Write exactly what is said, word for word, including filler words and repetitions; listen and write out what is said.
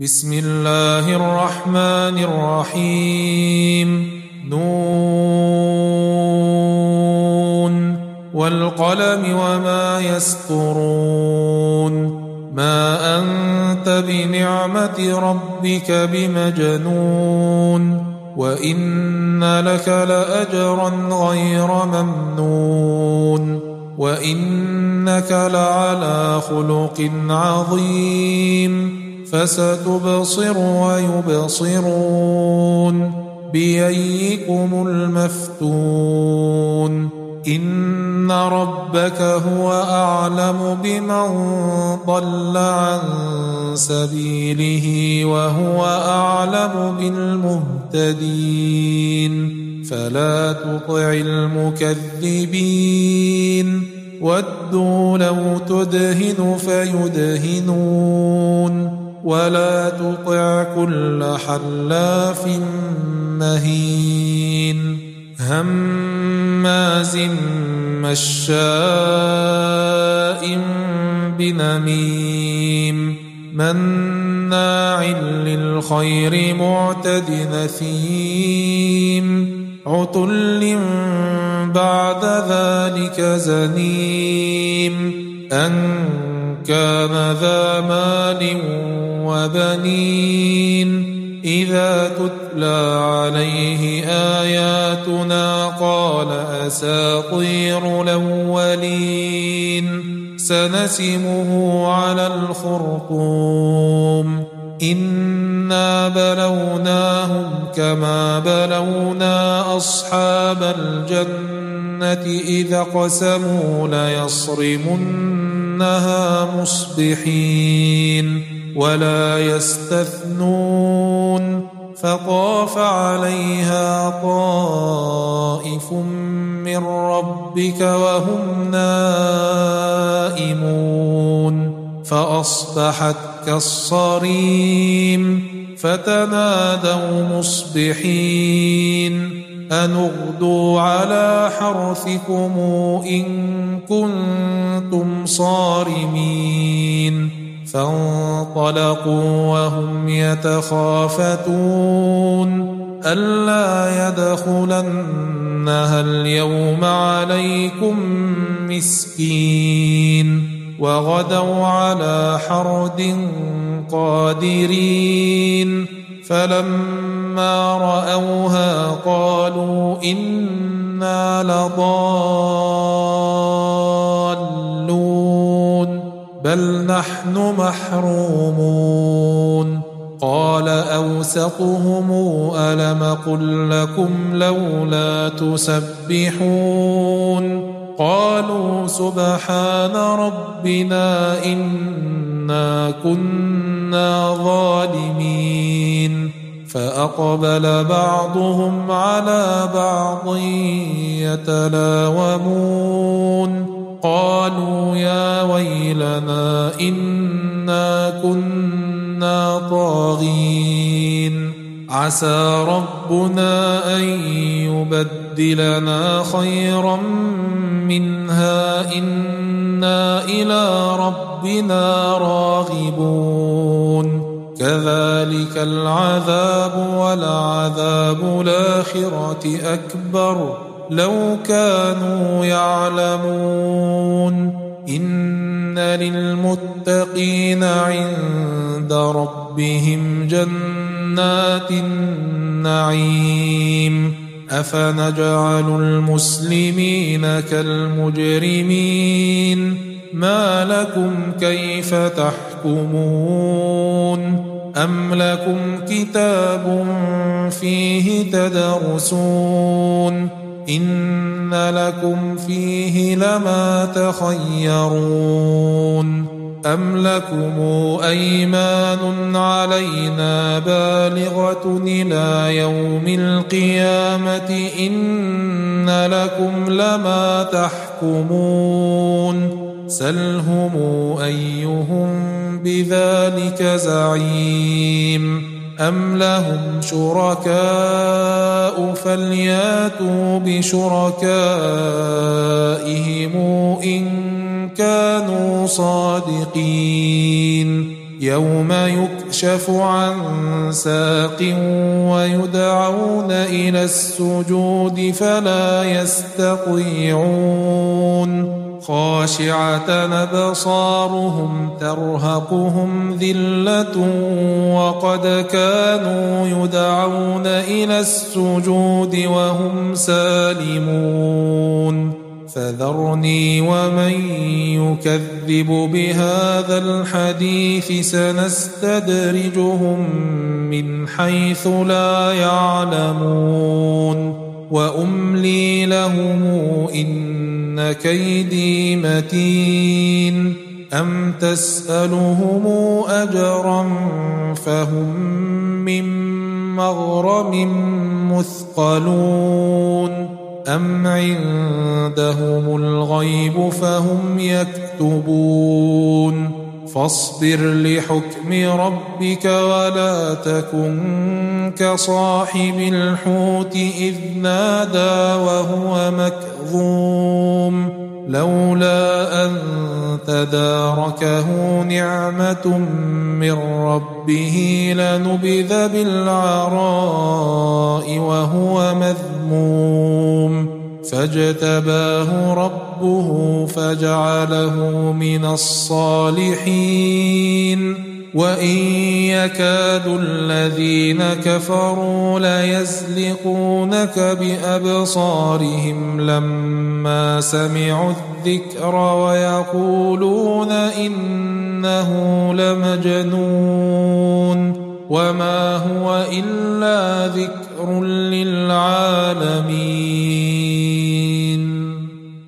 بسم الله الرحمن الرحيم. نون والقلم وما يسطرون. ما أنت بنعمة ربك بمجنون وإن لك لأجرا غير ممنون وإنك لعلى خلق عظيم. فستبصر ويبصرون بأيكم المفتون. إن ربك هو أعلم بمن ضل عن سبيله وهو أعلم بالمهتدين. فلا تطع المكذبين ودوا لو تدهن فيدهنون ولا تطع كل حلاف مهين هماز مشاء بنميم مناع للخير معتد نثيم عتل بعد ذلك زنيم أن كان ذا مال وبنين إذا تتلى عليه آياتنا قال أساطير الأولين سنسمه على الخرطوم. إنا بلوناهم كما بلونا أصحاب الجنة إذا قسموا ليصرمنها مصبحين ولا يستثنون. فطاف عليها طائف من ربك وهم نائمون فأصبحت كالصريم. فتنادوا مصبحين أن اغدوا على حرثكم إن كنتم صارمين. فانطلقوا وهم يتخافتون ألا يدخلنها اليوم عليكم مسكين. وغدوا على حرد قادرين فلما رأوها قالوا إنا لضالون بل نحن محرومون. قال أوسطهم ألم قل لكم لولا تسبحون قالوا سبحان ربنا إنا كنا ظالمين. فأقبل بعضهم على بعض يتلاومون قالوا يا ويلنا إنا كنا طاغين. عسى ربنا أن يبدلنا خيرا منها إنا إلى ربنا راغبون. كذلك العذاب ولعذاب الآخرة أكبر لو كانوا يعلمون. إن للمتقين عند ربهم جنات النعيم. أفنجعل المسلمين كالمجرمين ما لكم كيف تحكمون. أم لكم كتاب فيه تدرسون إن لكم فيه لما تخيرون. أم لكم أيمان علينا بالغة إلى يوم القيامة إن لكم لما تحكمون. سلهم أيهم بذلك زعيم. أم لهم شركاء فلياتوا بشركائهم إن كانوا صادقين. يوم يكفر يكشف عن ساق ويدعون إلى السجود فلا يستطيعون خاشعة أبصارهم ترهقهم ذلة وقد كانوا يدعون إلى السجود وهم سالمون فذرني ومن يكذب بهذا الحديث سنستدرجهم من حيث لا يعلمون وأملي لهم إن كيدي متين أم تسألهم أجرا فهم من مغرم مثقلون أم عندهم الغيب فهم يكتبون فاصبر لحكم ربك ولا تكن كصاحب الحوت إذ نادى وهو مكظوم لولا أن تداركه نعمة من ربه لنبذ بالعراء وهو مذموم فاجتباه ربه فجعله من الصالحين وإن يكاد الذين كفروا ليزلقونك بأبصارهم لما سمعوا الذكر ويقولون إنه لمجنون وما هو إلا ذكر للعالمين